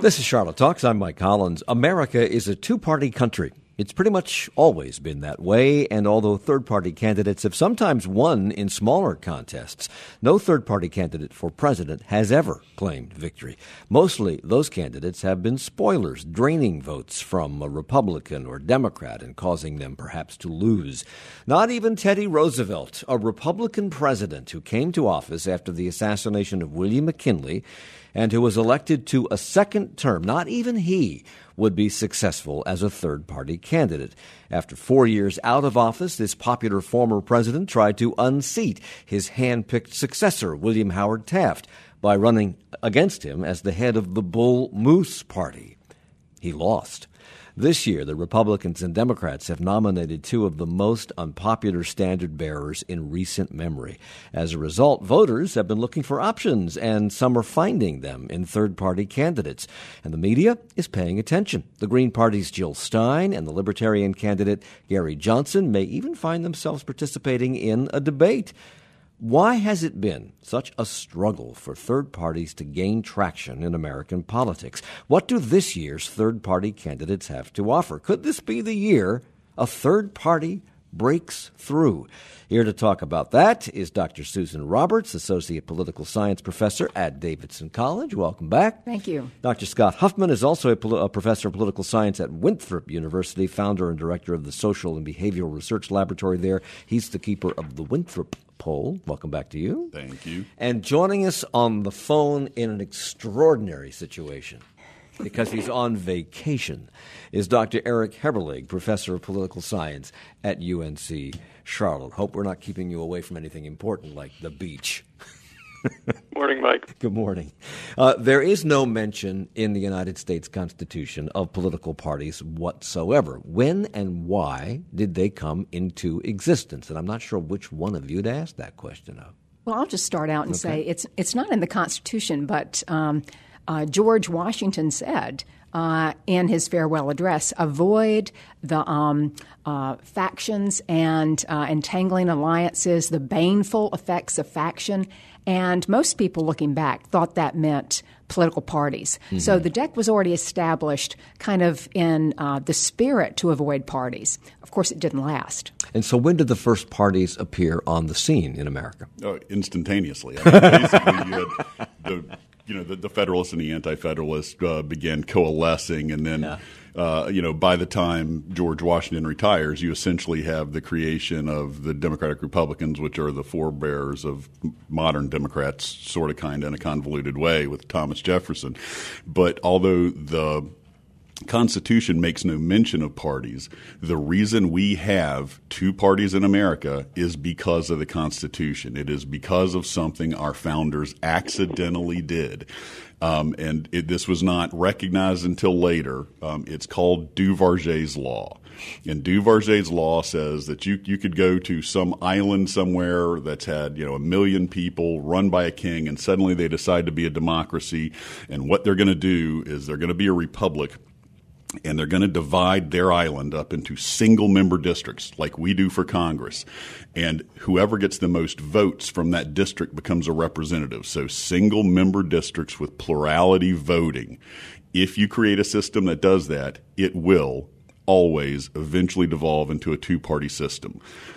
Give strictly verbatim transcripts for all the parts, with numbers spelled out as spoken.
This is Charlotte Talks. I'm Mike Collins. America is a two-party country. It's pretty much always been that way, and although third-party candidates have sometimes won in smaller contests, no third-party candidate for president has ever claimed victory. Mostly, those candidates have been spoilers, draining votes from a Republican or Democrat and causing them perhaps to lose. Not even Teddy Roosevelt, a Republican president who came to office after the assassination of William McKinley and who was elected to a second term, not even he would be successful as a third-party candidate. After four years out of office, this popular former president tried to unseat his hand-picked successor, William Howard Taft, by running against him as the head of the Bull Moose Party. He lost. This year, the Republicans and Democrats have nominated two of the most unpopular standard-bearers in recent memory. As a result, voters have been looking for options, and some are finding them in third-party candidates. And the media is paying attention. The Green Party's Jill Stein and the Libertarian candidate Gary Johnson may even find themselves participating in a debate. Why has it been such a struggle for third parties to gain traction in American politics? What do this year's third-party candidates have to offer? Could this be the year a third party breaks through? Here to talk about that is Doctor Susan Roberts, Associate Political Science Professor at Davidson College. Welcome back. Thank you. Doctor Scott Huffman is also a, pol- a professor of political science at Winthrop University, founder and director of the Social and Behavioral Research Laboratory there. He's the keeper of the Winthrop poll. Welcome back to you. Thank you. And joining us on the phone in an extraordinary situation, because he's on vacation, is Doctor Eric Heberlig, Professor of Political Science at U N C Charlotte. Hope we're not keeping you away from anything important like the beach. Morning, Mike. Good morning. Uh, there is no mention in the United States Constitution of political parties whatsoever. When and why did they come into existence? And I'm not sure which one of you to ask that question of. Well, I'll just start out and Okay. say it's it's not in the Constitution, but um, uh, George Washington said uh, in his farewell address, avoid the um, uh, factions and uh, entangling alliances, the baneful effects of faction. And most people looking back thought that meant political parties. Mm-hmm. So the deck was already established kind of in uh, the spirit to avoid parties. Of course, it didn't last. And so when did the first parties appear on the scene in America? Oh, instantaneously. I mean, basically, you had the, you know, the, the Federalists and the Anti-Federalists uh, began coalescing, and then, yeah. uh, you know, by the time George Washington retires, you essentially have the creation of the Democratic Republicans, which are the forebears of modern Democrats, sort of, kind of, in a convoluted way, with Thomas Jefferson. But although the Constitution makes no mention of parties, the reason we have two parties in America is because of the Constitution. It is because of something our founders accidentally did. Um, and it, this was not recognized until later. Um, it's called Duverger's Law. And Duverger's Law says that you you could go to some island somewhere that's had, you know, a million people run by a king, and suddenly they decide to be a democracy. And what they're going to do is they're going to be a republic, and they're going to divide their island up into single-member districts like we do for Congress. And whoever gets the most votes from that district becomes a representative. So single-member districts with plurality voting. If you create a system that does that, it will always eventually devolve into a two-party system.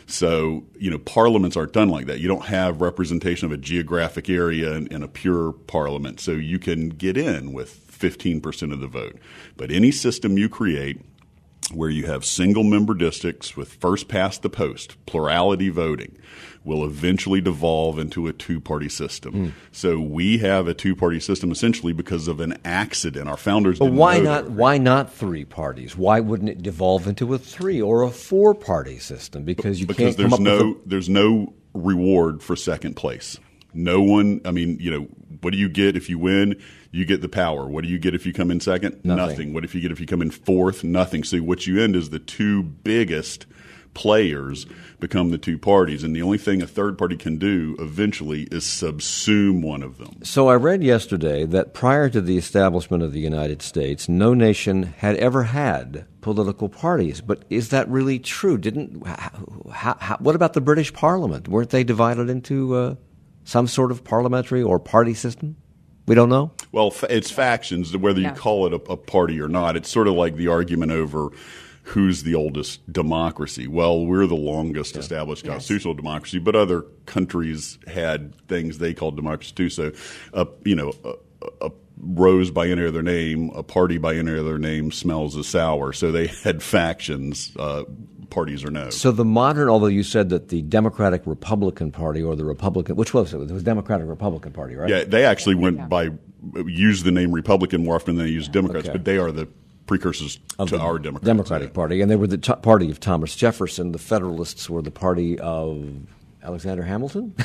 So, you know, parliaments aren't done like that. You don't have representation of a geographic area in, in a pure parliament. So you can get in with fifteen percent of the vote. But any system you create where you have single-member districts with first past the post, plurality voting, will eventually devolve into a two-party system. Mm. So we have a two-party system essentially because of an accident. Our founders but didn't why know not? that. Why not three parties? Why wouldn't it devolve into a three or a four-party system? Because you because can't come there's up no with a- there's no reward for second place. No one. I mean, you know, what do you get if you win? You get the power. What do you get if you come in second? Nothing. Nothing. What if you get if you come in fourth? Nothing. So what you end is the two biggest players become the two parties, and the only thing a third party can do eventually is subsume one of them. So I read yesterday that prior to the establishment of the United States, no nation had ever had political parties. But is that really true? Didn't how, how, what about the British Parliament? Weren't they divided into uh, some sort of parliamentary or party system? We don't know? Well, it's factions, whether you yeah. call it a, a party or not. It's sort of like the argument over who's the oldest democracy. Well, we're the longest yeah. established constitutional yes. democracy, but other countries had things they called democracy too. So, uh, you know, a, a rose by any other name, a party by any other name smells as sour. So they had factions, uh, parties or no. So the modern, although you said that the Democratic Republican Party or the Republican, which was it? It was Democratic Republican Party, right? Yeah, they actually went yeah. by, used the name Republican more often than they used yeah. Democrats, okay. but they are the precursors of to the our Democrats. Democratic yeah. Party, and they were the t- party of Thomas Jefferson. The Federalists were the party of Alexander Hamilton,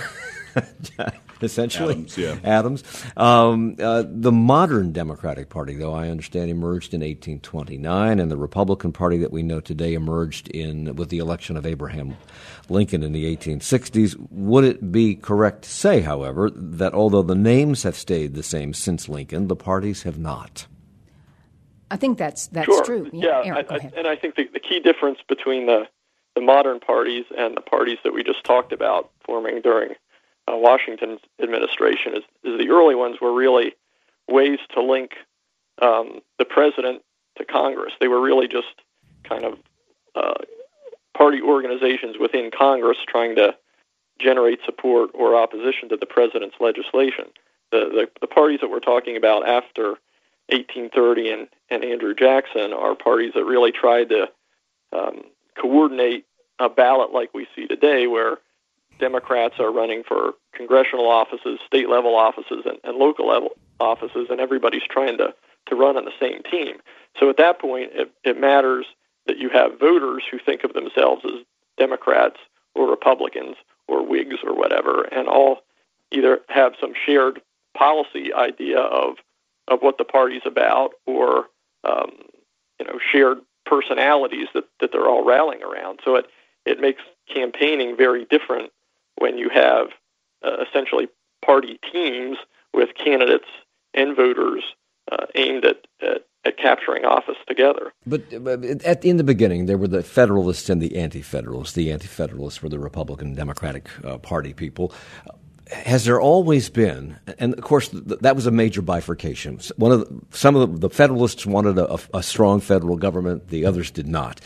essentially. Adams, yeah. Adams. Um, uh, the modern Democratic Party, though, I understand, emerged in eighteen twenty-nine, and the Republican Party that we know today emerged in with the election of Abraham Lincoln in the eighteen sixties. Would it be correct to say, however, that although the names have stayed the same since Lincoln, the parties have not? I think that's that's sure. true. Yeah, Aaron, I, I, and I think the, the key difference between the, the modern parties and the parties that we just talked about forming during uh, Washington's administration is, is the early ones were really ways to link um, the president to Congress. They were really just kind of uh, party organizations within Congress trying to generate support or opposition to the president's legislation. The, the, the parties that we're talking about after eighteen thirty and, and Andrew Jackson are parties that really tried to um, coordinate a ballot like we see today, where Democrats are running for congressional offices, state-level offices, and, and local-level offices, and everybody's trying to, to run on the same team. So at that point, it, it matters that you have voters who think of themselves as Democrats or Republicans or Whigs or whatever, and all either have some shared policy idea of of what the party's about, or um, you know, shared personalities that, that they're all rallying around. So it, it makes campaigning very different when you have uh, essentially party teams with candidates and voters uh, aimed at, at, at capturing office together. But, but at, in the beginning, there were the Federalists and the Anti-Federalists. The Anti-Federalists were the Republican Democratic uh, Party people. Has there always been, and of course th- that was a major bifurcation. One of the, some of the, the Federalists wanted a, a, a strong federal government; the others did not.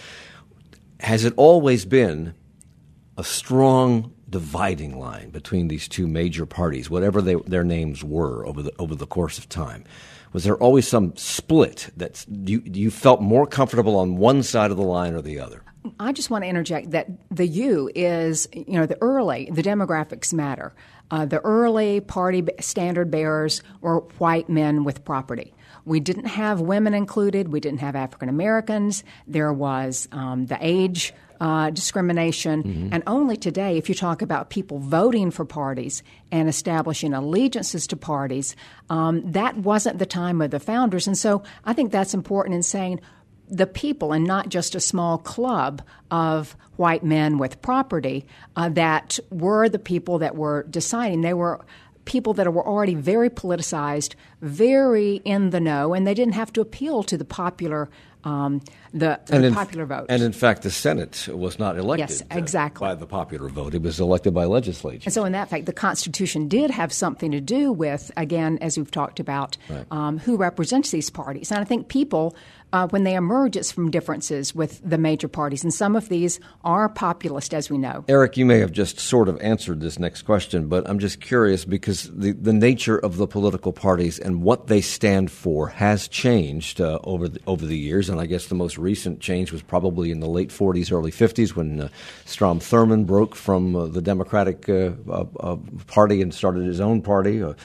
Has it always been a strong dividing line between these two major parties, whatever they, their names were over the over the course of time? Was there always some split that you, you felt more comfortable on one side of the line or the other? I just want to interject that the U is, you know, the early, the demographics matter. Uh, the early party standard bearers were white men with property. We didn't have women included. We didn't have African Americans. There was um, the age uh, discrimination. Mm-hmm. And only today, if you talk about people voting for parties and establishing allegiances to parties, um, that wasn't the time of the founders. And so I think that's important in saying the people, and not just a small club of white men with property, uh, that were the people that were deciding. They were people that were already very politicized, very in the know, and they didn't have to appeal to the popular um, the, the in, popular vote. And in fact, the Senate was not elected yes, exactly. uh, by the popular vote. It was elected by legislatures. And so in that fact, the Constitution did have something to do with, again, as we've talked about, right. um, who represents these parties. And I think people, uh, when they emerge, it's from differences with the major parties. And some of these are populist, as we know. Eric, you may have just sort of answered this next question, but I'm just curious because the, the nature of the political parties and what they stand for has changed uh, over the, over the years. And I guess the most recent change was probably in the late forties, early fifties when uh, Strom Thurmond broke from uh, the Democratic uh, uh, uh, Party and started his own party uh,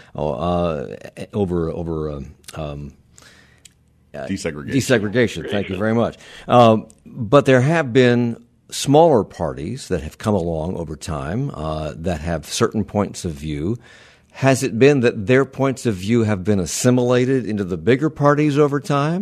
uh, over over um, um, desegregation. Desegregation. Thank you very much. Um, but there have been smaller parties that have come along over time uh, that have certain points of view. Has it been that their points of view have been assimilated into the bigger parties over time?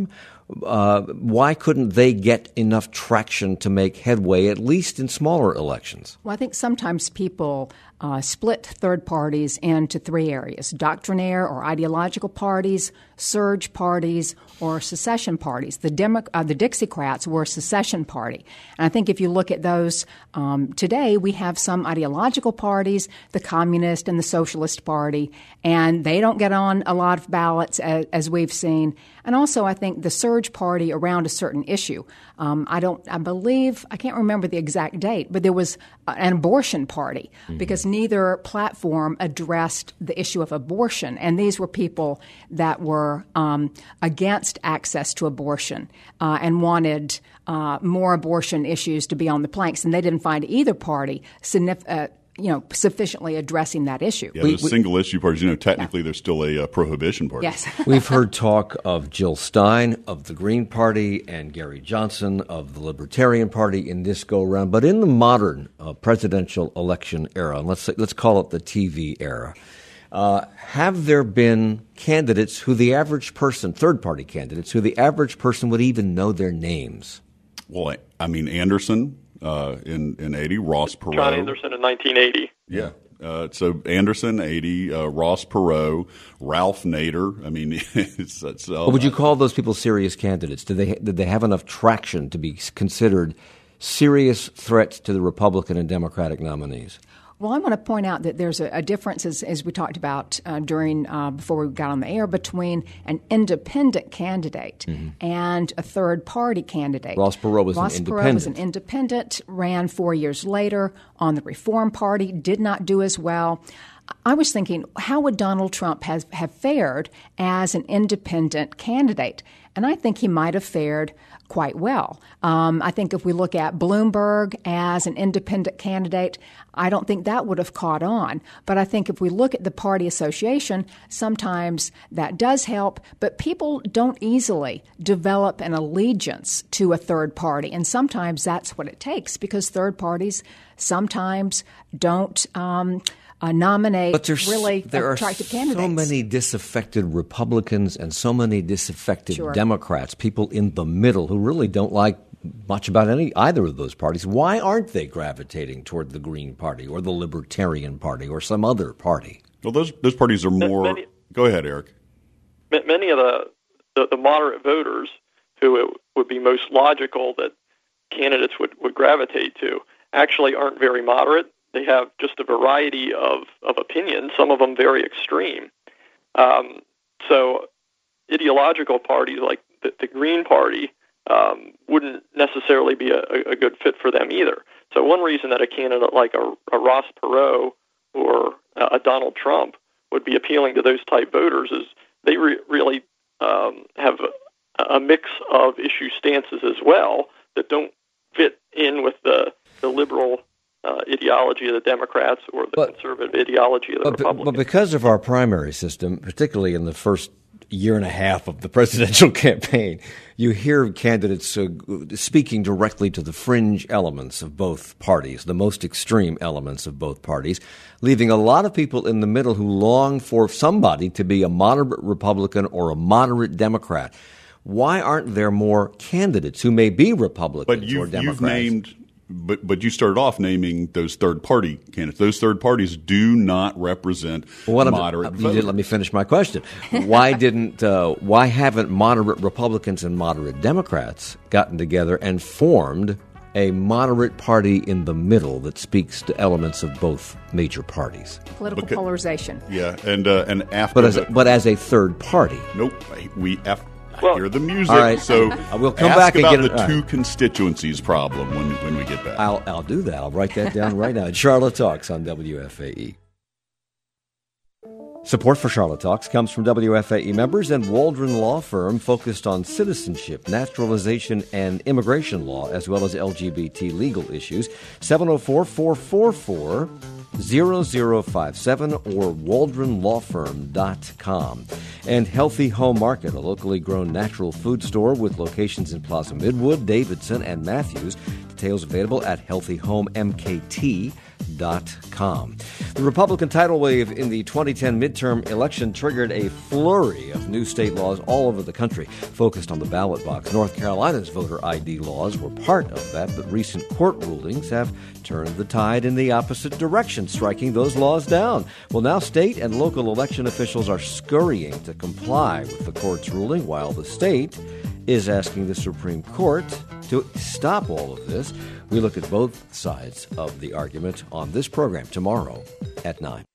uh, why couldn't they get enough traction to make headway, at least in smaller elections? Well, I think sometimes people uh, split third parties into three areas: doctrinaire or ideological parties, surge parties, or secession parties. The Demo- uh, the Dixiecrats were a secession party. And I think if you look at those um, today, we have some ideological parties, the Communist and the Socialist Party, and they don't get on a lot of ballots as, as we've seen. And also, I think the surge party around a certain issue. Um, I don't, I believe, I can't remember the exact date, but there was an abortion party mm-hmm. because neither platform addressed the issue of abortion. And these were people that were um, against access to abortion uh, and wanted uh, more abortion issues to be on the planks. And they didn't find either party significant. Uh, you know, sufficiently addressing that issue. Yeah, those single-issue parties, you know, technically yeah. they're still a uh, prohibition party. Yes. We've heard talk of Jill Stein of the Green Party and Gary Johnson of the Libertarian Party in this go-around. But in the modern uh, presidential election era, and let's say, let's call it the T V era, uh, have there been candidates who the average person, third-party candidates, who the average person would even know their names? Well, I mean, Anderson. Uh, in, in eighty, Ross Perot. John Anderson in nineteen eighty. Yeah. Uh, so Anderson, eighty, uh, Ross Perot, Ralph Nader. I mean, it's, it's uh, would you call those people serious candidates? Did they did they have enough traction to be considered serious threats to the Republican and Democratic nominees? Well, I want to point out that there's a, a difference, as, as we talked about uh, during uh, before we got on the air, between an independent candidate mm-hmm. and a third-party candidate. Ross Perot was Ross an independent. Ross Perot was an independent, ran four years later on the Reform Party, did not do as well. I was thinking, how would Donald Trump have, have fared as an independent candidate? And I think he might have fared quite well. Um, I think if we look at Bloomberg as an independent candidate, I don't think that would have caught on. But I think if we look at the party association, sometimes that does help. But people don't easily develop an allegiance to a third party. And sometimes that's what it takes, because third parties sometimes don't um, Uh, nominate but really there attractive are candidates. So many disaffected Republicans and so many disaffected sure. Democrats, people in the middle who really don't like much about any either of those parties. Why aren't they gravitating toward the Green Party or the Libertarian Party or some other party? Well, those those parties are more. Many, go ahead, Eric. Many of the, the, the moderate voters who it would be most logical that candidates would, would gravitate to actually aren't very moderate. They have just a variety of, of opinions, some of them very extreme. Um, so ideological parties like the, the Green Party um, wouldn't necessarily be a, a good fit for them either. So one reason that a candidate like a, a Ross Perot or a Donald Trump would be appealing to those type voters is they re- really um, have a, a mix of issue stances as well that don't fit in with the, the liberal Uh, ideology of the Democrats or the but, conservative ideology of the but, Republicans. But because of our primary system, particularly in the first year and a half of the presidential campaign, you hear candidates uh, speaking directly to the fringe elements of both parties, the most extreme elements of both parties, leaving a lot of people in the middle who long for somebody to be a moderate Republican or a moderate Democrat. Why aren't there more candidates who may be Republicans but you've, or Democrats? You've named But but you started off naming those third-party candidates. Those third parties do not represent well, moderate you voters. Did, let me finish my question. Why didn't uh, why haven't moderate Republicans and moderate Democrats gotten together and formed a moderate party in the middle that speaks to elements of both major parties? Political because, polarization. Yeah, and uh, and after but as the, a, but as a third party. Nope. We after. Well, I hear the music, all right. so I will come ask back about again. the All two right. constituencies problem when when we get back. I'll I'll do that. I'll write that down right now. Charlotte Talks on W F A E. Support for Charlotte Talks comes from W F A E members and Waldron Law Firm, focused on citizenship, naturalization, and immigration law, as well as L G B T legal issues. seven oh four, four four four, zero zero five seven or waldron law firm dot com. And Healthy Home Market, a locally grown natural food store with locations in Plaza Midwood, Davidson, and Matthews. Details available at healthy home m k t dot com. The Republican tidal wave in the twenty ten midterm election triggered a flurry of new state laws all over the country, focused on the ballot box. North Carolina's voter I D laws were part of that, but recent court rulings have turned the tide in the opposite direction, striking those laws down. Well, now state and local election officials are scurrying to comply with the court's ruling, while the state is asking the Supreme Court to stop all of this. We look at both sides of the argument on this program tomorrow at nine.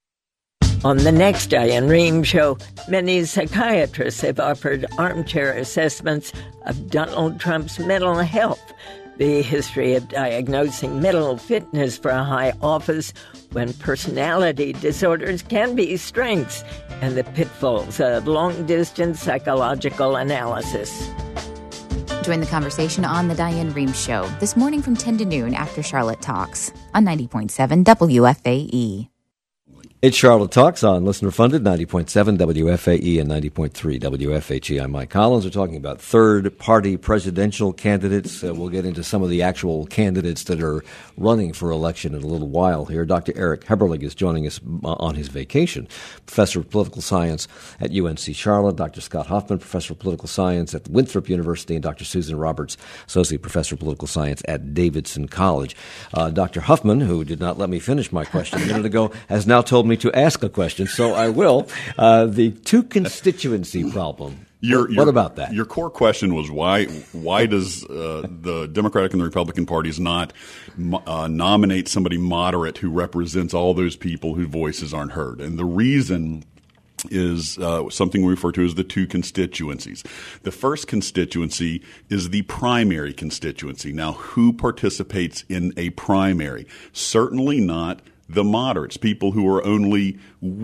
On the next Diane Rehm Show, many psychiatrists have offered armchair assessments of Donald Trump's mental health, the history of diagnosing mental fitness for a high office when personality disorders can be strengths, and the pitfalls of long-distance psychological analysis. Join the conversation on The Diane Rehm Show this morning from ten to noon after Charlotte Talks on ninety point seven W F A E. It's Charlotte Talks on listener-funded ninety point seven W F A E and ninety point three W F H E. I'm Mike Collins. We're talking about third-party presidential candidates. Uh, we'll get into some of the actual candidates that are running for election in a little while here. Doctor Eric Heberlig is joining us on his vacation, professor of political science at U N C Charlotte. Doctor Scott Huffman, professor of political science at Winthrop University, and Doctor Susan Roberts, associate professor of political science at Davidson College. Uh, Doctor Huffman, who did not let me finish my question a minute ago, has now told me to ask a question, so I will. Uh, the two-constituency problem. Your, what, your, what about that? Your core question was why why does uh, the Democratic and the Republican parties not uh, nominate somebody moderate who represents all those people whose voices aren't heard? And the reason is uh, something we refer to as the two constituencies. The first constituency is the primary constituency. Now, who participates in a primary? Certainly not the moderates, people who are only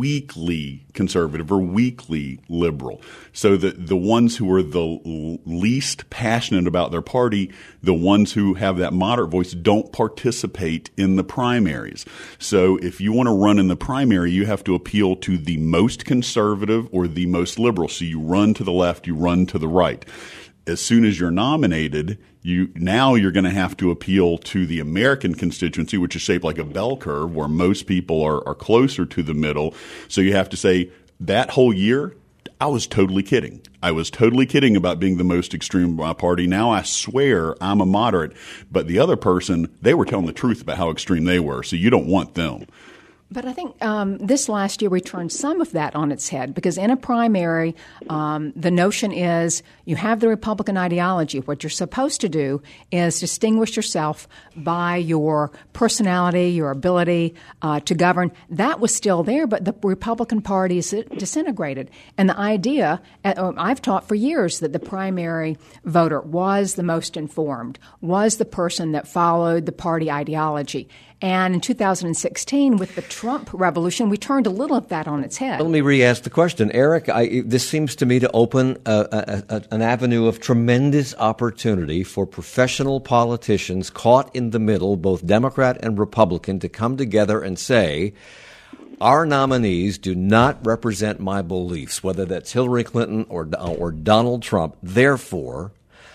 weakly conservative or weakly liberal. So the, the ones who are the least passionate about their party, the ones who have that moderate voice, don't participate in the primaries. So if you want to run in the primary, you have to appeal to the most conservative or the most liberal. So you run to the left, you run to the right. As soon as you're nominated, you now you're going to have to appeal to the American constituency, which is shaped like a bell curve, where most people are, are closer to the middle. So you have to say, that whole year, I was totally kidding. I was totally kidding about being the most extreme party. Now I swear I'm a moderate. But the other person, they were telling the truth about how extreme they were. So you don't want them. But I think um, this last year we turned some of that on its head, because in a primary, um, the notion is you have the Republican ideology. What you're supposed to do is distinguish yourself by your personality, your ability uh, to govern. That was still there, but the Republican Party is disintegrated. And the idea, uh, I've taught for years that the primary voter was the most informed, was the person that followed the party ideology. And in two thousand sixteen, with the Trump revolution, we turned a little of that on its head. Let me re-ask the question. Eric, I, this seems to me to open a, a, a, an avenue of tremendous opportunity for professional politicians caught in the middle, both Democrat and Republican, to come together and say, our nominees do not represent my beliefs, whether that's Hillary Clinton or, or Donald Trump. Therefore,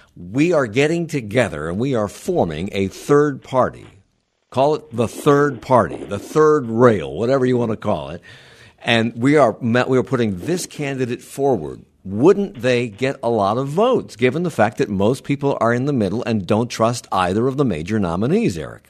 we are getting together and we are forming a third party. Call it the third party, the third rail, whatever you want to call it. And we are we are putting this candidate forward. Wouldn't they get a lot of votes, given the fact that most people are in the middle and don't trust either of the major nominees, Eric?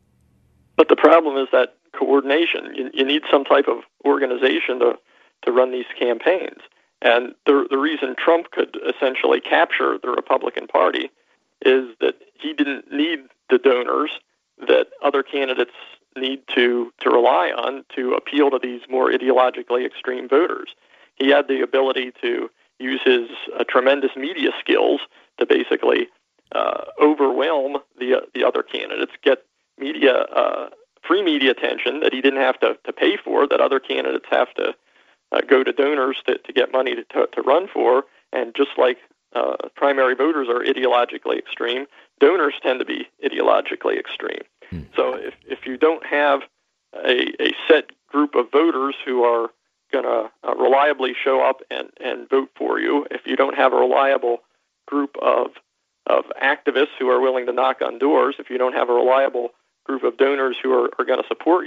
But the problem is that coordination. You, you need some type of organization to, to run these campaigns. And the, the reason Trump could essentially capture the Republican Party is that he didn't need the donors that other candidates need to, to rely on to appeal to these more ideologically extreme voters. He had the ability to use his uh, tremendous media skills to basically uh, overwhelm the uh, the other candidates, get media uh, free media attention that he didn't have to, to pay for, that other candidates have to uh, go to donors to, to get money to, to, to run for. And just like uh, primary voters are ideologically extreme, donors tend to be ideologically extreme. Hmm. So if, if you don't have a, a set group of voters who are going to uh, reliably show up and, and vote for you, if you don't have a reliable group of of activists who are willing to knock on doors, if you don't have a reliable group of donors who are, are going to support you,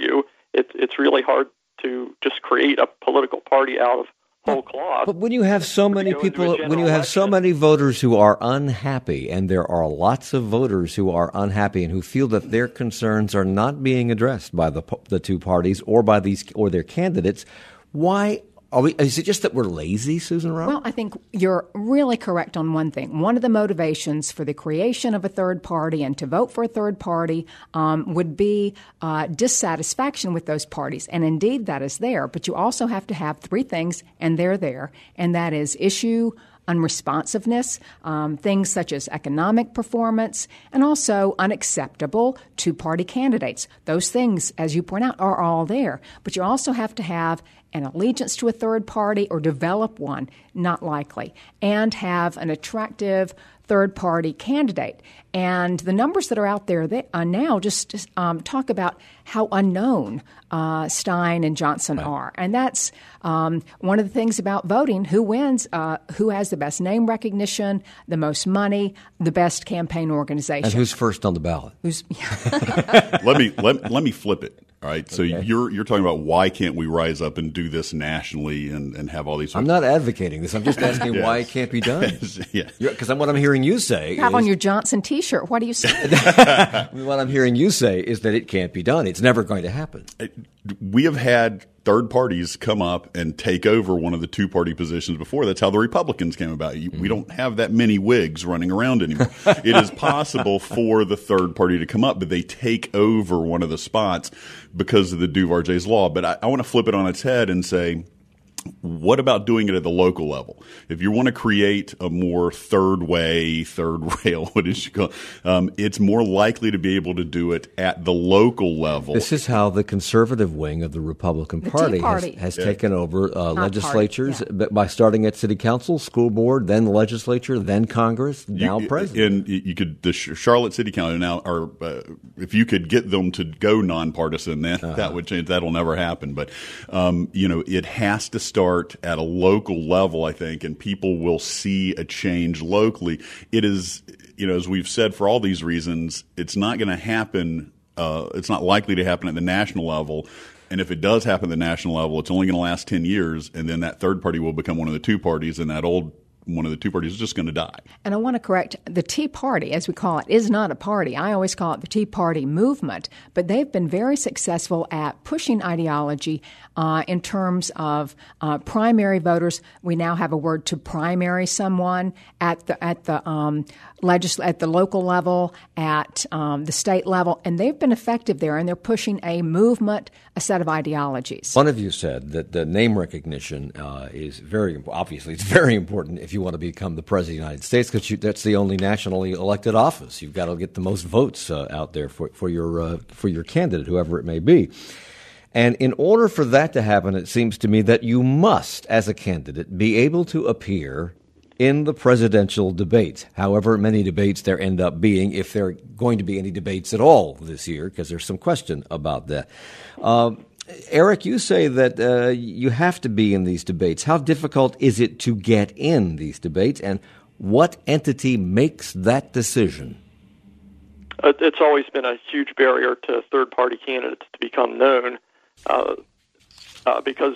it's it's really hard to just create a political party out of whole cloth. But when you have so many people, when you have so many voters who are unhappy, and there are lots of voters who are unhappy and who feel that their concerns are not being addressed by the the two parties or by these or their candidates, why? Are we, is it just that we're lazy, Susan Rowe? Well, I think you're really correct on one thing. One of the motivations for the creation of a third party and to vote for a third party um, would be uh, dissatisfaction with those parties. And indeed, that is there. But you also have to have three things, and they're there. And that is issue unresponsiveness, um, things such as economic performance, and also unacceptable two-party candidates. Those things, as you point out, are all there. But you also have to have an allegiance to a third party or develop one, not likely, and have an attractive third-party candidate. And the numbers that are out there they, uh, now just, just um, talk about how unknown uh, Stein and Johnson right. are. And that's um, one of the things about voting. Who wins? Uh, who has the best name recognition, the most money, the best campaign organization? And who's first on the ballot? Who's, let me let, let me flip it. All right. So okay. you're you're talking about why can't we rise up and do this nationally and, and have all these. I'm not advocating this. I'm just asking yes. why it can't be done. Yes. Because what I'm hearing you say you have is, on your Johnson T-shirt. What do you say? What I'm hearing you say is that it can't be done. It's never going to happen. We have had third parties come up and take over one of the two-party positions before. That's how the Republicans came about. We don't have that many Whigs running around anymore. It is possible for the third party to come up, but they take over one of the spots because of the Duvarjay's law. But I, I want to flip it on its head and say, what about doing it at the local level? If you want to create a more third way, third rail, what is you call it, um, it's more likely to be able to do it at the local level. This is how the conservative wing of the Republican the Party, Party has, has yeah. taken over uh, legislatures party, yeah. by starting at city council, school board, then legislature, then Congress, now you, president. And you could the Charlotte City Council now, or uh, if you could get them to go nonpartisan, then uh-huh. that would change. That'll never happen. But um, you know, it has to start at a local level, I think, and people will see a change locally. It is, you know, as we've said, for all these reasons, it's not going to happen. Uh, it's not likely to happen at the national level. And if it does happen at the national level, it's only going to last ten years, and then that third party will become one of the two parties, and that old one of the two parties is just going to die. And I want to correct, the Tea Party, as we call it, is not a party. I always call it the Tea Party movement. But they've been very successful at pushing ideology uh, in terms of uh, primary voters. We now have a word to primary someone at the at the um, legisl- at the local level, at um, the state level, and they've been effective there. And they're pushing a movement, a set of ideologies. One of you said that the name recognition uh, is very obviously it's very important if you want to become the president of the United States, because that's the only nationally elected office. You've got to get the most votes uh, out there for for your uh, for your candidate, whoever it may be. And in order for that to happen, it seems to me that you must, as a candidate, be able to appear in the presidential debates, however many debates there end up being, if there are going to be any debates at all this year, because there's some question about that. Uh, Eric, you say that uh, you have to be in these debates. How difficult is it to get in these debates, and what entity makes that decision? Uh, it's always been a huge barrier to third-party candidates to become known uh, uh, because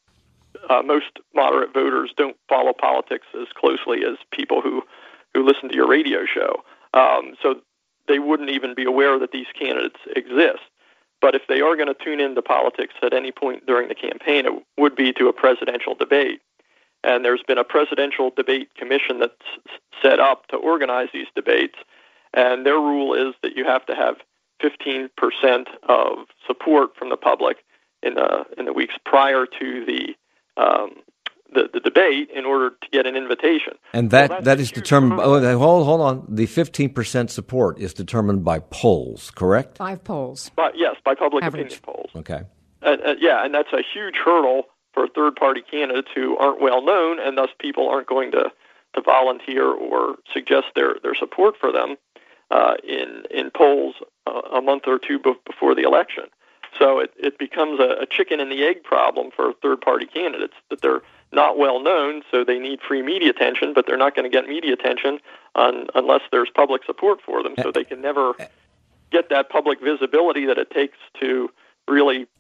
uh, most moderate voters don't follow politics as closely as people who, who listen to your radio show. Um, so they wouldn't even be aware that these candidates exist. But if they are going to tune into politics at any point during the campaign, it would be to a presidential debate. And there's been a presidential debate commission that's set up to organize these debates. And their rule is that you have to have fifteen percent of support from the public in the in the weeks prior to the um, the, the debate in order to get an invitation. And that, well, that is determined by, oh, hold, hold on, the fifteen percent support is determined by polls, correct? Five polls. But yes, by public Average. opinion polls. Okay. Uh, uh, yeah, and that's a huge hurdle for third-party candidates who aren't well known, and thus people aren't going to, to volunteer or suggest their, their support for them uh, in in polls uh, a month or two be- before the election. So it, it becomes a, a chicken and the egg problem for third-party candidates, that they're not well known, so they need free media attention, but they're not going to get media attention on, unless there's public support for them, so they can never get that public visibility that it takes to really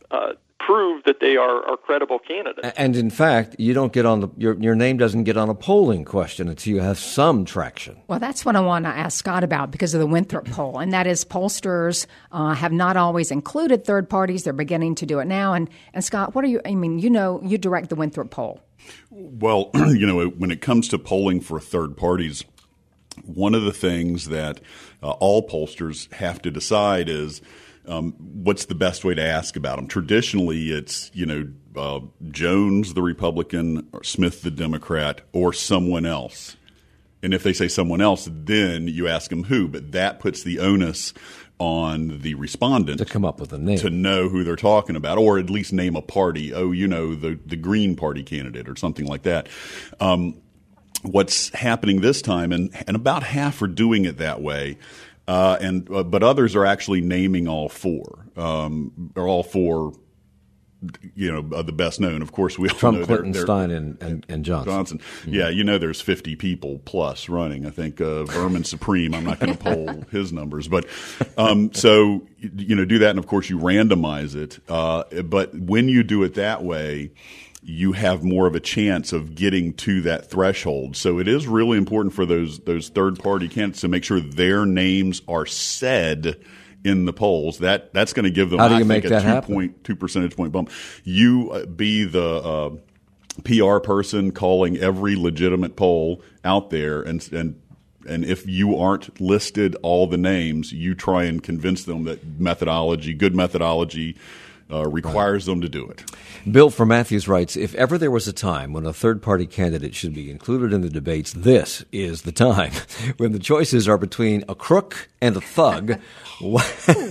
uh, prove that they are, are credible candidates. And in fact, you don't get on the your your name doesn't get on a polling question until you have some traction. Well, that's what I want to ask Scott about because of the Winthrop poll, and that is pollsters uh, have not always included third parties. They're beginning to do it now. And and Scott, what are you? I mean, you know, you direct the Winthrop poll. Well, you know, when it comes to polling for third parties, one of the things that uh, all pollsters have to decide is um, what's the best way to ask about them. Traditionally, it's, you know, uh, Jones, the Republican, or Smith, the Democrat, or someone else. And if they say someone else, then you ask them who. But that puts the onus on the respondent to come up with a name, to know who they're talking about, or at least name a party. Oh, you know, the the Green Party candidate or something like that. Um, what's happening this time, and, and about half are doing it that way, uh, and uh, but others are actually naming all four, um, or all four. You know, uh, the best known, of course, we all Trump, know Clinton, they're, they're, Stein, and, and, and Johnson. Johnson. Mm-hmm. Yeah, you know, there's fifty people plus running. I think uh, Vermin Supreme. I'm not going to poll his numbers, but um, so you know, do that, and of course, you randomize it. Uh, but when you do it that way, you have more of a chance of getting to that threshold. So it is really important for those those third party candidates to make sure their names are said in the polls. That that's going to give them, How do you I make think, that a happen? two point two percentage point bump. You uh, be the uh, P R person calling every legitimate poll out there, and and and if you aren't listed all the names, you try and convince them that methodology, good methodology, Uh, requires right. them to do it. Bill from Matthews writes, if ever there was a time when a third-party candidate should be included in the debates, this is the time. When the choices are between a crook and a thug, why,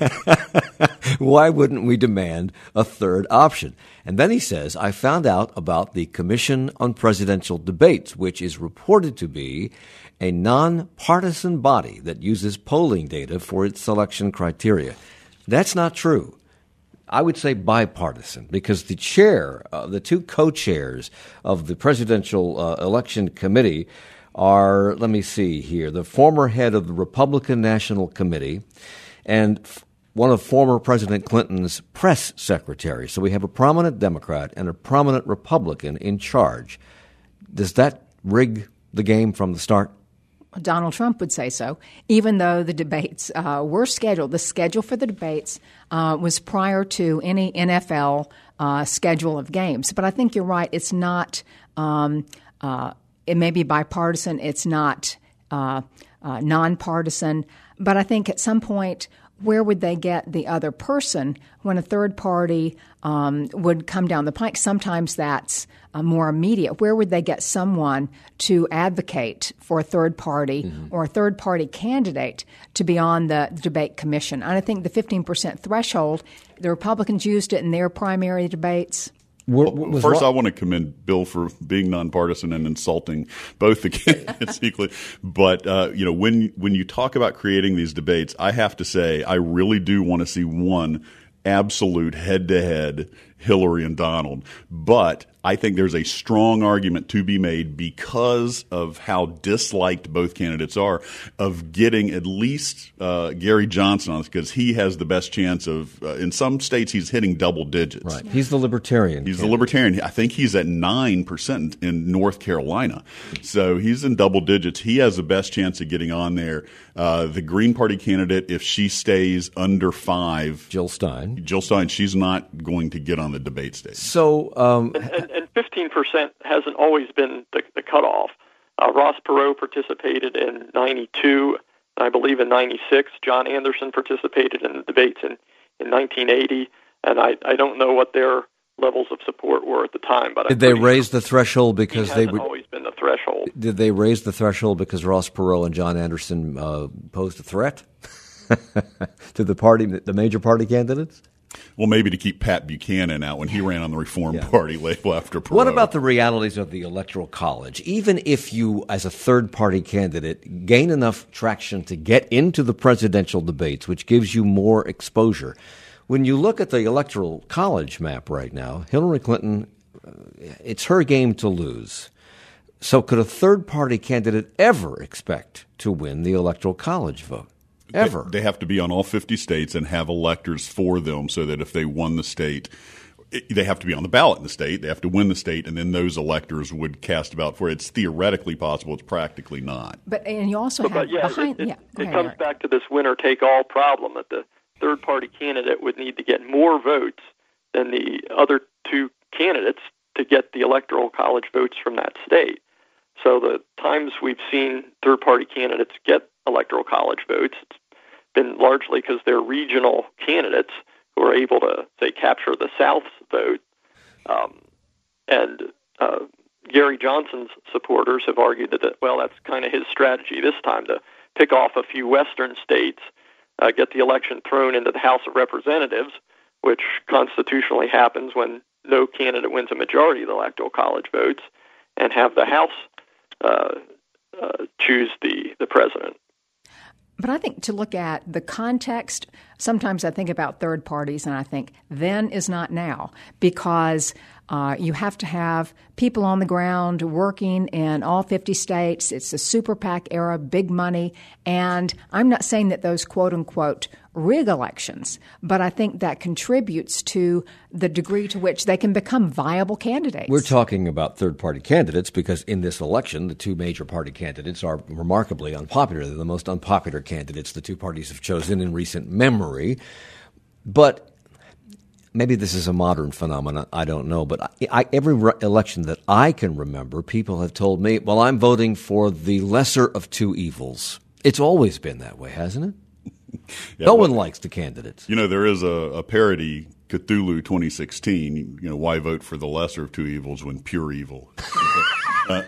why wouldn't we demand a third option? And then he says, I found out about the Commission on Presidential Debates, which is reported to be a non-partisan body that uses polling data for its selection criteria. That's not true. I would say bipartisan, because the chair, uh, the two co-chairs of the Presidential uh, Election Committee are, let me see here, the former head of the Republican National Committee and f- one of former President Clinton's press secretaries. So we have a prominent Democrat and a prominent Republican in charge. Does that rig the game from the start? Donald Trump would say so, even though the debates uh, were scheduled. The schedule for the debates uh, was prior to any N F L uh, schedule of games. But I think you're right. It's not um, uh, – it may be bipartisan. It's not uh, uh, nonpartisan. But I think at some point, where would they get the other person when a third party um, would come down the pike? Sometimes that's uh, more immediate. Where would they get someone to advocate for a third party mm-hmm. or a third party candidate to be on the debate commission? And I think the fifteen percent threshold, the Republicans used it in their primary debates. Well, first, I want to commend Bill for being nonpartisan and insulting both the candidates equally. But uh, you know, when when you talk about creating these debates, I have to say I really do want to see one absolute head-to-head Hillary and Donald. But I think there's a strong argument to be made because of how disliked both candidates are of getting at least uh, Gary Johnson on this, because he has the best chance of uh, – in some states he's hitting double digits. Right. He's the libertarian. He's candidate. the libertarian. I think he's at nine percent in North Carolina. So he's in double digits. He has the best chance of getting on there. Uh, the Green Party candidate, if she stays under five – Jill Stein. Jill Stein, she's not going to get on the debate stage. So um, and, and, and fifteen percent hasn't always been the, the cutoff. Uh, Ross Perot participated in ninety-two, and I believe in ninety-six. John Anderson participated in the debates in, in nineteen eighty, and I, I don't know what their levels of support were at the time. But did I'm they pretty raise sure the threshold because it they hasn't would? always been the threshold. Did they raise the threshold because Ross Perot and John Anderson uh, posed a threat to the party, the major party candidates? Well, maybe to keep Pat Buchanan out when he ran on the Reform yeah. Party label after Perot. What about the realities of the Electoral College? Even if you, as a third-party candidate, gain enough traction to get into the presidential debates, which gives you more exposure, when you look at the Electoral College map right now, Hillary Clinton, uh, it's her game to lose. So could a third-party candidate ever expect to win the Electoral College vote? ever. They, they have to be on all fifty states and have electors for them so that if they won the state, it, they have to be on the ballot in the state. They have to win the state, and then those electors would cast a ballot for it. It's theoretically possible. It's practically not. But and you also but, have but yeah, behind. it, it, yeah, it ahead, comes Eric. back to this winner-take-all problem that the third-party candidate would need to get more votes than the other two candidates to get the Electoral College votes from that state. So the times we've seen third-party candidates get Electoral College votes, it's been largely because they're regional candidates who are able to, say, capture the South's vote. Um, and uh, Gary Johnson's supporters have argued that, that well, that's kind of his strategy this time, to pick off a few western states, uh, get the election thrown into the House of Representatives, which constitutionally happens when no candidate wins a majority of the Electoral College votes, and have the House uh, uh, choose the, the president. But I think to look at the context, sometimes I think about third parties and I think then is not now, because uh, you have to have people on the ground working in all fifty states. It's a super PAC era, big money. And I'm not saying that those quote unquote rig elections, but I think that contributes to the degree to which they can become viable candidates. We're talking about third-party candidates because in this election, the two major party candidates are remarkably unpopular. They're the most unpopular candidates the two parties have chosen in recent memory. But maybe this is a modern phenomenon, I don't know. But I, I, every re- election that I can remember, people have told me, well, I'm voting for the lesser of two evils. It's always been that way, hasn't it? Yeah, no well, one likes the candidates. You know, there is a, a parody, Cthulhu twenty sixteen, you know, why vote for the lesser of two evils when pure evil? uh,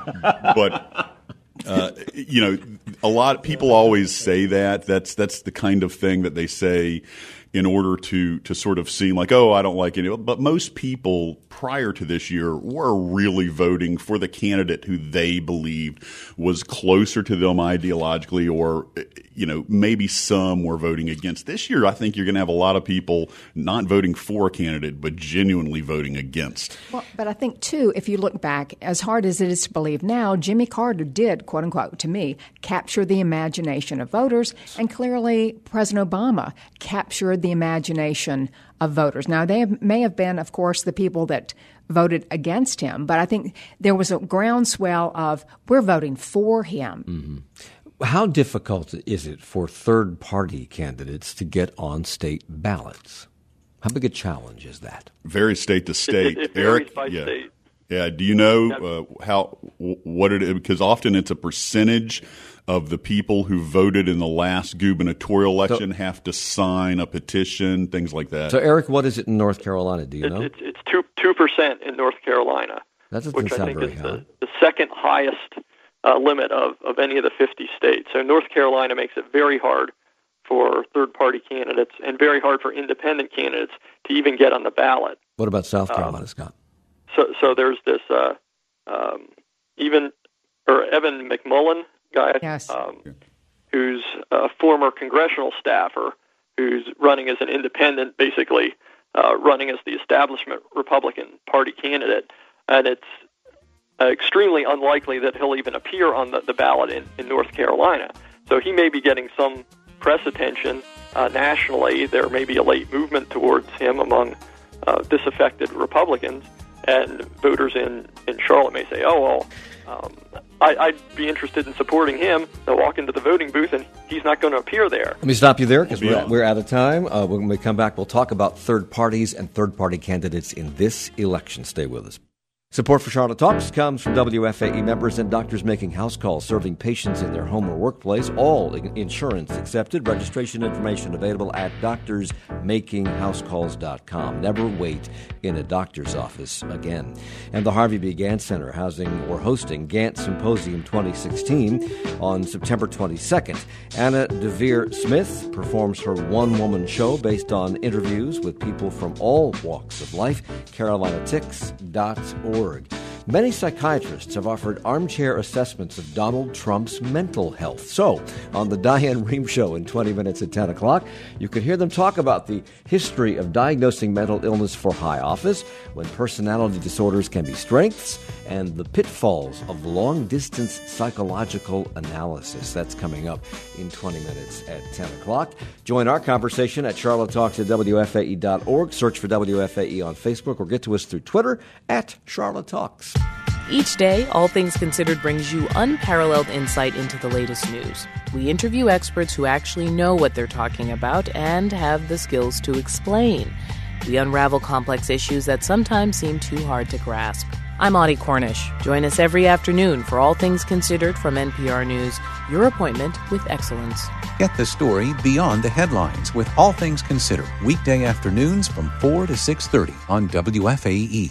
but, uh, you know, a lot of people always say that. That's that's the kind of thing that they say in order to to sort of seem like, oh, I don't like any. But most people prior to this year were really voting for the candidate who they believed was closer to them ideologically, or, you know, maybe some were voting against. This year, I think you're going to have a lot of people not voting for a candidate, but genuinely voting against. Well, but I think, too, if you look back, as hard as it is to believe now, Jimmy Carter did, quote unquote, to me, capture the imagination of voters, and clearly President Obama captured the imagination of voters. Now, they have, may have been, of course, the people that voted against him, but I think there was a groundswell of we're voting for him. Mm-hmm. How difficult is it for third-party candidates to get on state ballots? How big a challenge is that? Very state to state. It, it, it varies Eric, by yeah. state. Yeah. Do you know uh, how what it? Because often it's a percentage of the people who voted in the last gubernatorial election so, have to sign a petition, things like that. So, Eric, what is it in North Carolina? Do you it's, know? It's it's two two percent in North Carolina, that doesn't which sound I think very is high. the, the second highest uh, limit of, of any of the fifty states. So North Carolina makes it very hard for third-party candidates and very hard for independent candidates to even get on the ballot. What about South Carolina, um, Scott? So, so there's this uh, um, even or Evan McMullen guy, Yes. um, who's a former congressional staffer who's running as an independent, basically uh, running as the establishment Republican Party candidate, and it's uh, extremely unlikely that he'll even appear on the, the ballot in, in North Carolina. So he may be getting some press attention uh, nationally. There may be a late movement towards him among uh, disaffected Republicans, and voters in, in Charlotte may say, oh, well, um, I, I'd be interested in supporting him. They'll walk into the voting booth, and he's not going to appear there. Let me stop you there because We'll we're, we're out of time. Uh, when we come back, we'll talk about third parties and third-party candidates in this election. Stay with us. Support for Charlotte Talks comes from W F A E members and doctors making house calls, serving patients in their home or workplace. All insurance accepted. Registration information available at doctors making house calls dot com. Never wait in a doctor's office again. And the Harvey B. Gantt Center, housing or hosting Gantt Symposium twenty sixteen on September twenty-second. Anna DeVere Smith performs her one-woman show based on interviews with people from all walks of life. Carolina Tix dot org. Many psychiatrists have offered armchair assessments of Donald Trump's mental health. So, on the Diane Rehm Show in twenty minutes at ten o'clock, you could hear them talk about the history of diagnosing mental illness for high office, when personality disorders can be strengths, and the pitfalls of long-distance psychological analysis. That's coming up in twenty minutes at ten o'clock. Join our conversation at charlotte talks at W F A E dot org. Search for W F A E on Facebook or get to us through Twitter at Charlotte Talks. Each day, All Things Considered brings you unparalleled insight into the latest news. We interview experts who actually know what they're talking about and have the skills to explain. We unravel complex issues that sometimes seem too hard to grasp. I'm Audie Cornish. Join us every afternoon for All Things Considered from N P R News, your appointment with excellence. Get the story beyond the headlines with All Things Considered, weekday afternoons from four to six thirty on W F A E.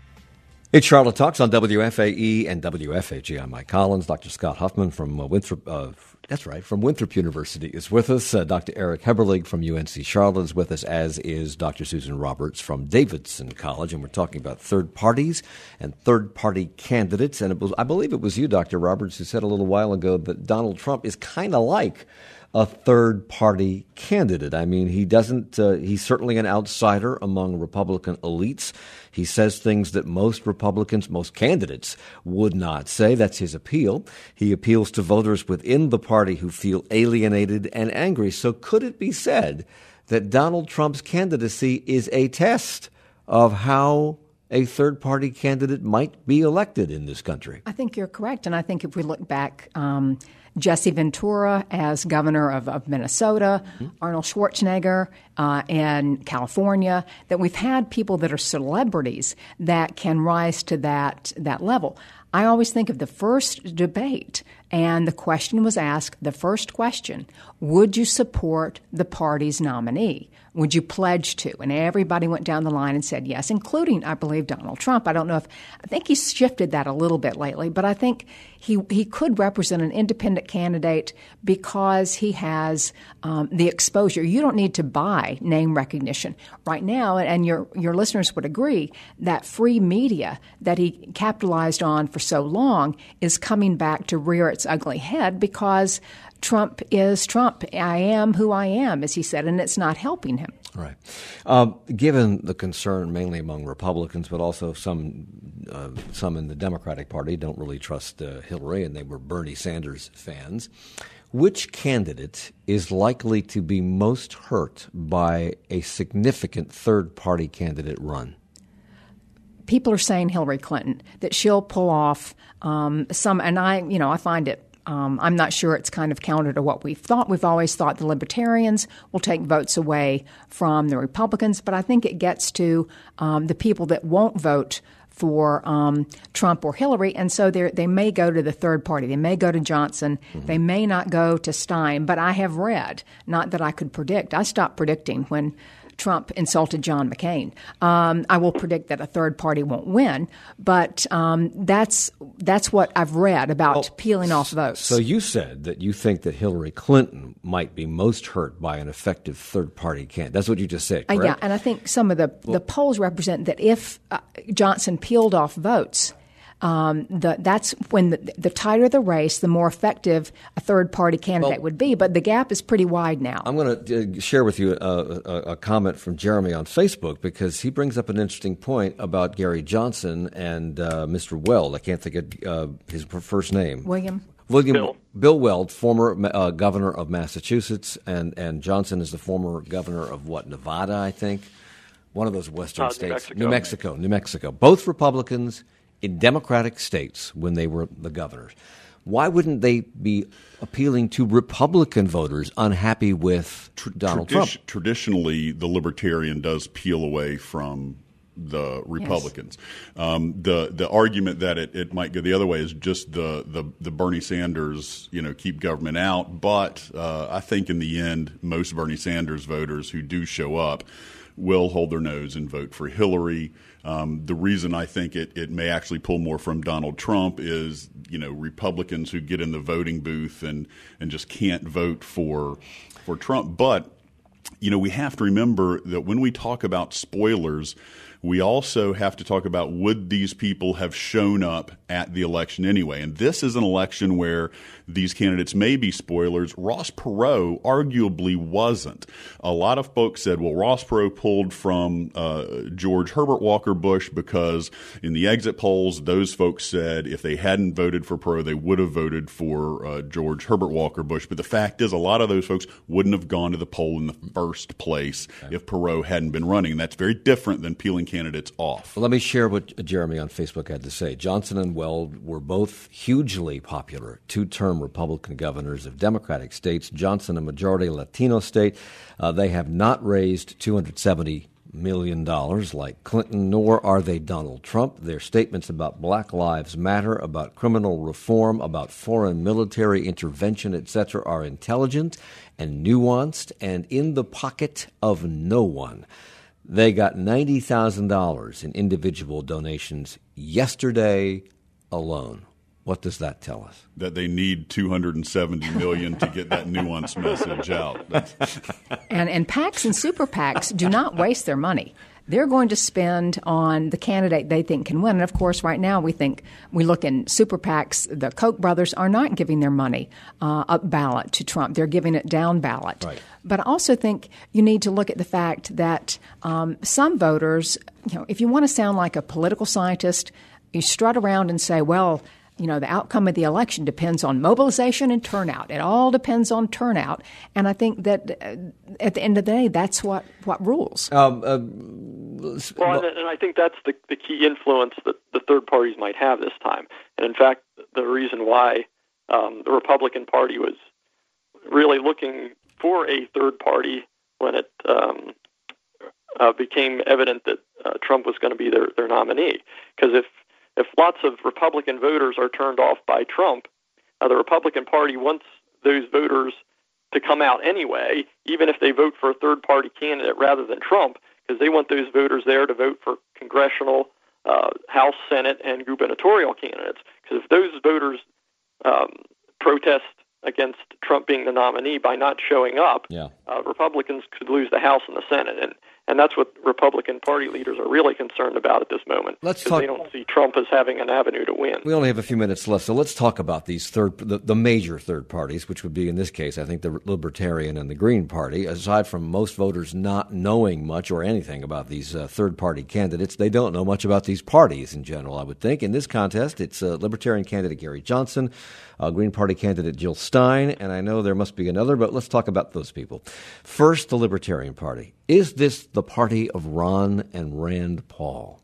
It's Charlotte Talks on W F A E and W F A G. I'm Mike Collins. Doctor Scott Huffman from uh, Winthrop, uh, that's right, from Winthrop University is with us. Uh, Doctor Eric Heberlig from U N C Charlotte is with us, as is Doctor Susan Roberts from Davidson College. And we're talking about third parties and third-party candidates. And it was, I believe it was you, Doctor Roberts, who said a little while ago that Donald Trump is kind of like a third-party candidate. I mean, he doesn't, uh, he's certainly an outsider among Republican elites. He says things that most Republicans, most candidates would not say. That's his appeal. He appeals to voters within the party who feel alienated and angry. So could it be said that Donald Trump's candidacy is a test of how a third-party candidate might be elected in this country? I think you're correct. And I think if we look back, um, Jesse Ventura as governor of, of Minnesota, mm-hmm. Arnold Schwarzenegger uh, in California, that we've had people that are celebrities that can rise to that that level. I always think of the first debate, and the question was asked, the first question, would you support the party's nominee? Would you pledge to? And everybody went down the line and said yes, including, I believe, Donald Trump. I don't know if – I think he's shifted that a little bit lately, but I think he he could represent an independent candidate because he has um, the exposure. You don't need to buy name recognition. Right now, and your your listeners would agree, that free media that he capitalized on for so long is coming back to rear its ugly head because – Trump is Trump. I am who I am, as he said, and it's not helping him. Right. Um, given the concern mainly among Republicans, but also some uh, some in the Democratic Party don't really trust uh, Hillary, and they were Bernie Sanders fans, which candidate is likely to be most hurt by a significant third-party candidate run? People are saying Hillary Clinton, that she'll pull off um, some, and I, you know, I find it Um, I'm not sure it's kind of counter to what we've thought. We've always thought the Libertarians will take votes away from the Republicans, but I think it gets to um, the people that won't vote for um, Trump or Hillary, and so they may go to the third party. They may go to Johnson. Mm-hmm. They may not go to Stein, but I have read, not that I could predict. I stopped predicting when Trump insulted John McCain. Um, I will predict that a third party won't win, but um, that's that's what I've read about well, peeling off votes. So you said that you think that Hillary Clinton might be most hurt by an effective third party candidate. That's what you just said, correct? Uh, yeah, and I think some of the, well, the polls represent that if uh, Johnson peeled off votes, Um, the, that's when the, the tighter the race, the more effective a third-party candidate well, would be. But the gap is pretty wide now. I'm going to uh, share with you a, a, a comment from Jeremy on Facebook because he brings up an interesting point about Gary Johnson and uh, Mister Weld. I can't think of uh, his first name. William. William Bill, Bill Weld, former uh, governor of Massachusetts, and, and Johnson is the former governor of what, Nevada, I think? One of those western uh, states. New Mexico. New Mexico. New Mexico. Both Republicans in Democratic states when they were the governors. Why wouldn't they be appealing to Republican voters unhappy with Donald Trump? Tradi- traditionally, the Libertarian does peel away from the Republicans. Yes. Um, the the argument that it, it might go the other way is just the, the, the Bernie Sanders, you know, keep government out. But uh, I think in the end, most Bernie Sanders voters who do show up will hold their nose and vote for Hillary. Um, the reason I think it, it may actually pull more from Donald Trump is, you know, Republicans who get in the voting booth and, and just can't vote for for Trump. But, you know, we have to remember that when we talk about spoilers, we also have to talk about, would these people have shown up at the election anyway? And this is an election where these candidates may be spoilers. Ross Perot arguably wasn't. A lot of folks said, well, Ross Perot pulled from uh, George Herbert Walker Bush because in the exit polls, those folks said if they hadn't voted for Perot, they would have voted for uh, George Herbert Walker Bush. But the fact is, a lot of those folks wouldn't have gone to the poll in the first place okay. if Perot hadn't been running. And that's very different than peeling candidates off. Well, let me share what Jeremy on Facebook had to say. Johnson and Weld were both hugely popular two-term Republican governors of Democratic states. Johnson, a majority Latino state. Uh, they have not raised two hundred seventy million dollars like Clinton, nor are they Donald Trump. Their statements about Black Lives Matter, about criminal reform, about foreign military intervention, et cetera, are intelligent and nuanced and in the pocket of no one. They got ninety thousand dollars in individual donations yesterday alone. What does that tell us? That they need two hundred seventy million dollars to get that nuanced message out. and and PACs and super PACs do not waste their money. They're going to spend on the candidate they think can win. And, of course, right now we think we look in super PACs. The Koch brothers are not giving their money uh, up ballot to Trump. They're giving it down ballot. Right. But I also think you need to look at the fact that um, some voters, you know, if you want to sound like a political scientist, you strut around and say, well, you know, the outcome of the election depends on mobilization and turnout. It all depends on turnout. And I think that uh, at the end of the day, that's what, what rules. Um, uh, well, and, and I think that's the, the key influence that the third parties might have this time. And in fact, the reason why um, the Republican Party was really looking for a third party when it um, uh, became evident that uh, Trump was going to be their, their nominee. Because if If lots of Republican voters are turned off by Trump, uh, the Republican Party wants those voters to come out anyway, even if they vote for a third-party candidate rather than Trump, because they want those voters there to vote for congressional, uh, House, Senate, and gubernatorial candidates. Because if those voters um, protest against Trump being the nominee by not showing up, yeah. uh, Republicans could lose the House and the Senate. And And that's what Republican Party leaders are really concerned about at this moment. Let's because talk. They don't see Trump as having an avenue to win. We only have a few minutes left, so let's talk about these third, the, the major third parties, which would be in this case, I think, the Libertarian and the Green Party. Aside from most voters not knowing much or anything about these uh, third-party candidates, they don't know much about these parties in general. I would think in this contest, it's uh, Libertarian candidate Gary Johnson, uh, Green Party candidate Jill Stein, and I know there must be another, but let's talk about those people. First, the Libertarian Party. Is this the party of Ron and Rand Paul?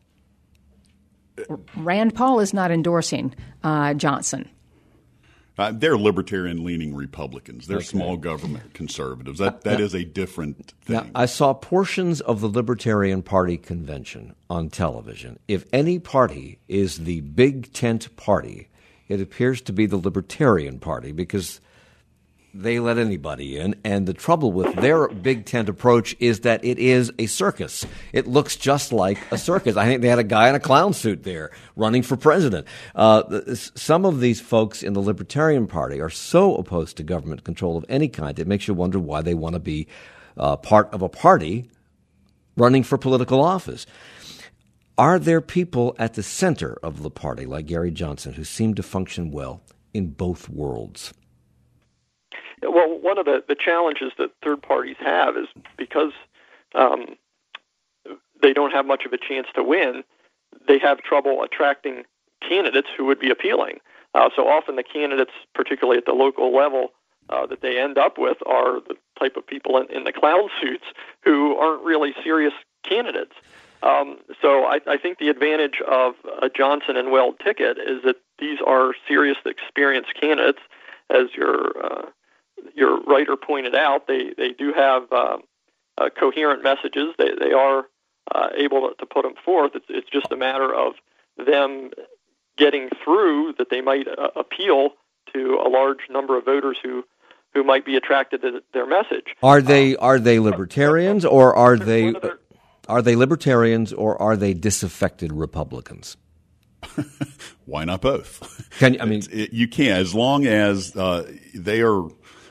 Rand Paul is not endorsing uh, Johnson. Uh, they're libertarian-leaning Republicans. They're Okay. small government conservatives. That that now, is a different thing. Now, I saw portions of the Libertarian Party convention on television. If any party is the big tent party, it appears to be the Libertarian Party because they let anybody in, and the trouble with their big tent approach is that it is a circus. It looks just like a circus. I think they had a guy in a clown suit there running for president. Uh, some of these folks in the Libertarian Party are so opposed to government control of any kind, it makes you wonder why they want to be uh, part of a party running for political office. Are there people at the center of the party, like Gary Johnson, who seem to function well in both worlds? Well, one of the, the challenges that third parties have is because um, they don't have much of a chance to win, they have trouble attracting candidates who would be appealing. Uh, so often the candidates, particularly at the local level, uh, that they end up with are the type of people in, in the clown suits who aren't really serious candidates. Um, so I, I think the advantage of a Johnson and Weld ticket is that these are serious, experienced candidates, as your uh, your writer pointed out. They they do have uh, uh, coherent messages. They they are uh, able to, to put them forth. It's it's just a matter of them getting through that they might uh, appeal to a large number of voters who, who might be attracted to their message. Are they are they libertarians or are they other, are they libertarians or are they disaffected Republicans? Why not both? Can I mean it, you can, as long as uh, they are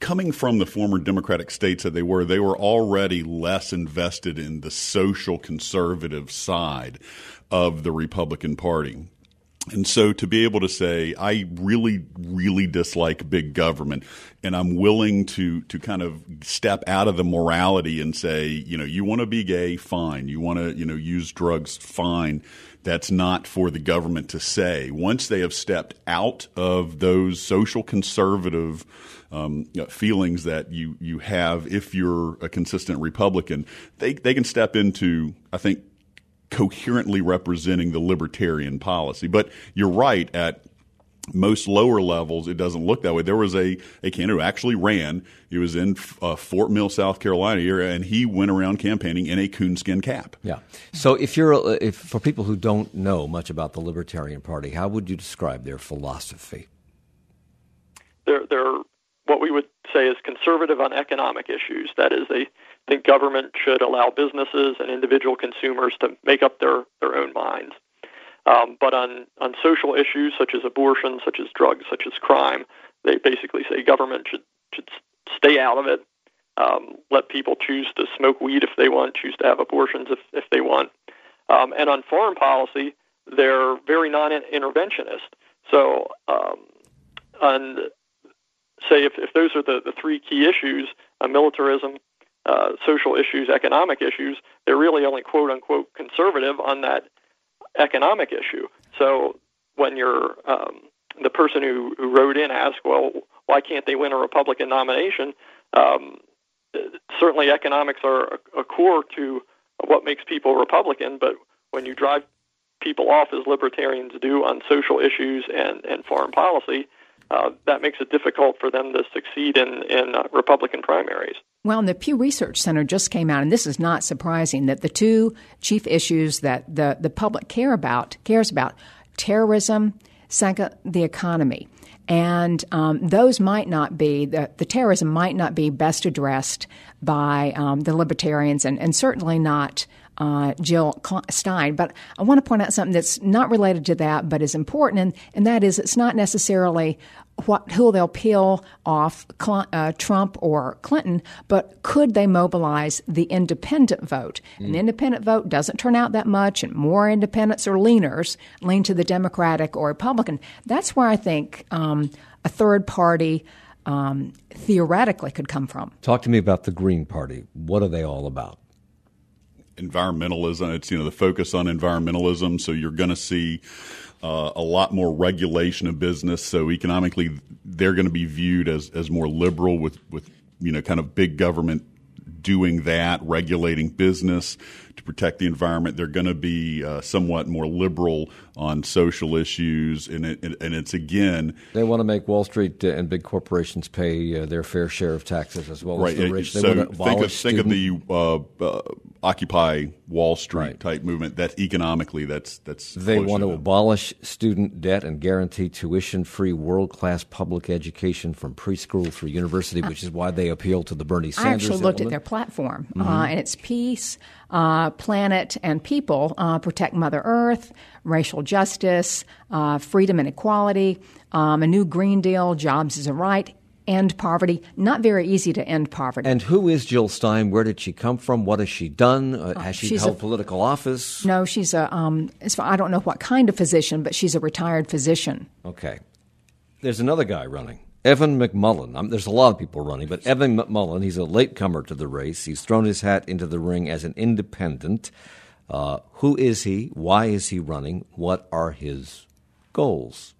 coming from the former Democratic states that they were, they were already less invested in the social conservative side of the Republican Party. And so to be able to say, I really, really dislike big government, and I'm willing to to kind of step out of the morality and say, you know, you want to be gay, fine. You want to, you know, use drugs, fine. That's not for the government to say. Once they have stepped out of those social conservative um, feelings that you, you have if you're a consistent Republican, they, they can step into, I think, coherently representing the libertarian policy. But you're right, at most lower levels, it doesn't look that way. There was a, a candidate who actually ran. He was in uh, Fort Mill, South Carolina area, and he went around campaigning in a coonskin cap. Yeah. So if you're, if for people who don't know much about the Libertarian Party, how would you describe their philosophy? They're, they're what we would say is conservative on economic issues. That is, they think government should allow businesses and individual consumers to make up their, their own minds. Um, but on, on social issues such as abortion, such as drugs, such as crime, they basically say government should, should stay out of it, um, let people choose to smoke weed if they want, choose to have abortions if, if they want. Um, and on foreign policy, they're very non-interventionist. So um, on, say if, if those are the, the three key issues, uh, militarism, uh, social issues, economic issues, they're really only quote-unquote conservative on that economic issue. So when you're um, the person who, who wrote in asked, well, why can't they win a Republican nomination? Um, certainly economics are a, a core to what makes people Republican, but when you drive people off, as libertarians do, on social issues and, and foreign policy, uh, that makes it difficult for them to succeed in, in uh, Republican primaries. Well, and the Pew Research Center just came out, and this is not surprising, that the two chief issues that the, the public care about cares about, terrorism, second, the economy. And um, those might not be, the, the terrorism might not be best addressed by um, the libertarians, and, and certainly not uh, Jill Stein. But I want to point out something that's not related to that, but is important, and, and that is it's not necessarily what who they'll peel off, uh, Trump or Clinton, but could they mobilize the independent vote? Mm. An independent vote doesn't turn out that much, and more independents or leaners lean to the Democratic or Republican. That's where I think um, a third party um, theoretically could come from. Talk to me about the Green Party. What are they all about? Environmentalism. It's, you know, the focus on environmentalism. So you're going to see uh, a lot more regulation of business. So economically, they're going to be viewed as, as more liberal with, with, you know, kind of big government doing that, regulating business to protect the environment. They're going to be uh, somewhat more liberal on social issues, and it, and it's again they want to make Wall Street and big corporations pay uh, their fair share of taxes as well right. as the rich. They so want to think of student. think of the uh, uh, Occupy Wall Street right. type movement. That economically, that's that's they want to them. abolish student debt and guarantee tuition-free, world-class public education from preschool through university, which is why they appeal to the Bernie Sanders. I actually looked element. at their platform, Mm-hmm. uh, and it's peace, uh, planet, and people, uh, protect Mother Earth, racial justice, uh, freedom and equality, um, a new Green Deal, jobs is a right, end poverty. Not very easy to end poverty. And who is Jill Stein? Where did she come from? What has she done? Uh, has she she's held a, political office? No, she's a, um, I don't know what kind of physician, but she's a retired physician. Okay. There's another guy running. Evan McMullin. Um, there's a lot of people running, but Evan McMullin, he's a latecomer to the race. He's thrown his hat into the ring as an independent. Uh, who is he? Why is he running? What are his goals?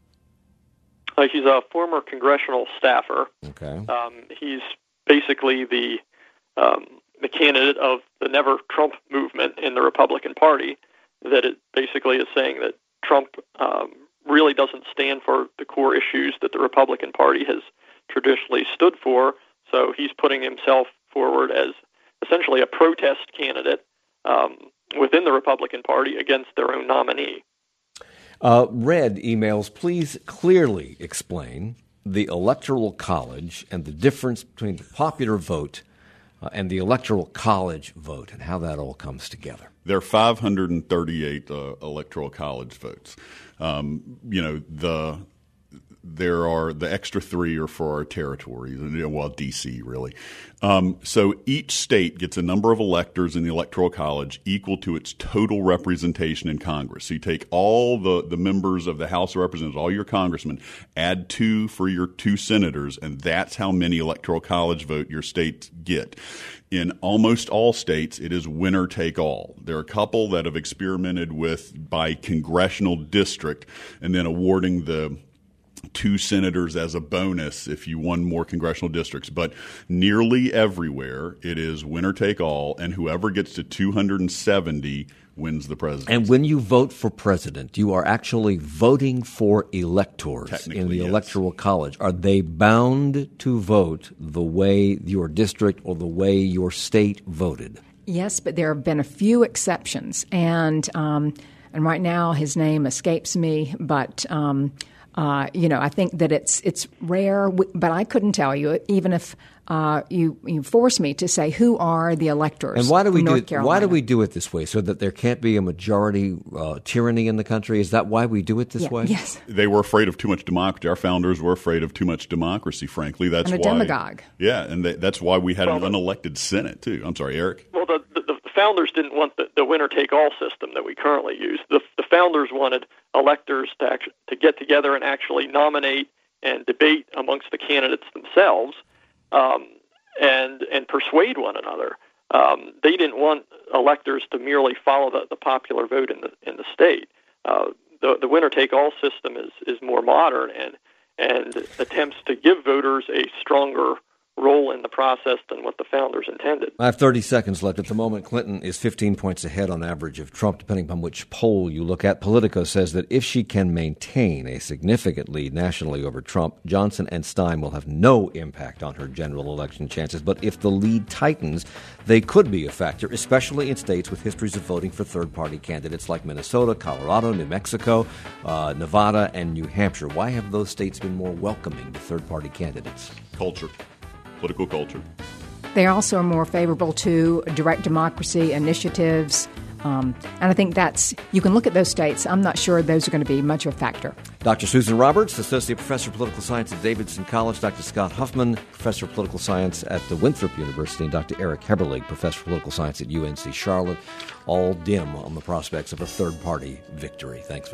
Uh, he's a former congressional staffer. Okay. Um, he's basically the um, the candidate of the Never Trump movement in the Republican Party. That it basically is saying that Trump um, really doesn't stand for the core issues that the Republican Party has traditionally stood for. So he's putting himself forward as essentially a protest candidate um, within the Republican Party against their own nominee. Uh, Red emails, please clearly explain the Electoral College and the difference between the popular vote uh, and the Electoral College vote and how that all comes together. There are five hundred thirty-eight uh, Electoral College votes. Um, you know, the there are the extra three are for our territories, well, D C really. Um, so each state gets a number of electors in the Electoral College equal to its total representation in Congress. So you take all the, the members of the House of Representatives, all your congressmen, add two for your two senators, and that's how many Electoral College vote your states get. In almost all states, it is winner take all. There are a couple that have experimented with by congressional district and then awarding the two senators as a bonus if you won more congressional districts. But nearly everywhere, it is winner take all, and whoever gets to two hundred seventy wins the presidency. And when you vote for president, you are actually voting for electors in the yes. Electoral College. Are they bound to vote the way your district or the way your state voted? Yes, but there have been a few exceptions, and um, and right now his name escapes me, but um, uh, you know I think that it's it's rare. But I couldn't tell you, even if uh, you you force me to say who are the electors. And why do we from do North it? Carolina. Why do we do it this way? So that there can't be a majority uh, tyranny in the country? Is that why we do it this yeah, way? Yes. They were afraid of too much democracy. Our founders were afraid of too much democracy. Frankly, that's And a why. demagogue. Yeah, and they, that's why we had Well, an unelected Senate too. I'm sorry, Eric. Well, the, the, the founders didn't want the, the winner-take-all system that we currently use. The, the founders wanted electors to act, to get together and actually nominate and debate amongst the candidates themselves, um, and and persuade one another. Um, they didn't want electors to merely follow the, the popular vote in the in the state. Uh, the the winner-take-all system is is more modern and and attempts to give voters a stronger role in the process than what the founders intended. I have thirty seconds left. At the moment, Clinton is fifteen points ahead on average of Trump, depending upon which poll you look at. Politico says that if she can maintain a significant lead nationally over Trump, Johnson and Stein will have no impact on her general election chances. But if the lead tightens, they could be a factor, especially in states with histories of voting for third-party candidates like Minnesota, Colorado, New Mexico, uh, Nevada, and New Hampshire. Why have those states been more welcoming to third-party candidates? Culture. Political culture. They also are more favorable to direct democracy initiatives. Um, and I think that's, you can look at those states. I'm not sure those are going to be much of a factor. Doctor Susan Roberts, Associate Professor of Political Science at Davidson College. Doctor Scott Huffman, Professor of Political Science at the Winthrop University. And Doctor Eric Heberlig, Professor of Political Science at U N C Charlotte. All dim on the prospects of a third-party victory. Thanks for